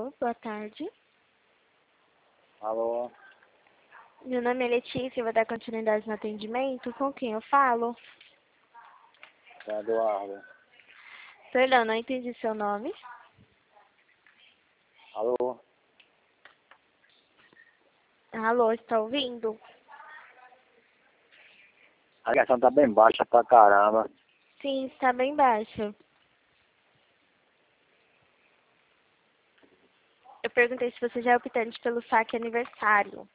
Alô, boa tarde. Alô, Meu nome é Letícia, eu vou dar continuidade no atendimento. Com quem eu falo? é Eduardo. Perdão, não entendi seu nome. Alô, Alô, está ouvindo? a ligação tá bem baixa pra caramba. Sim, está bem baixo. Eu perguntei se você já é optante pelo saque aniversário.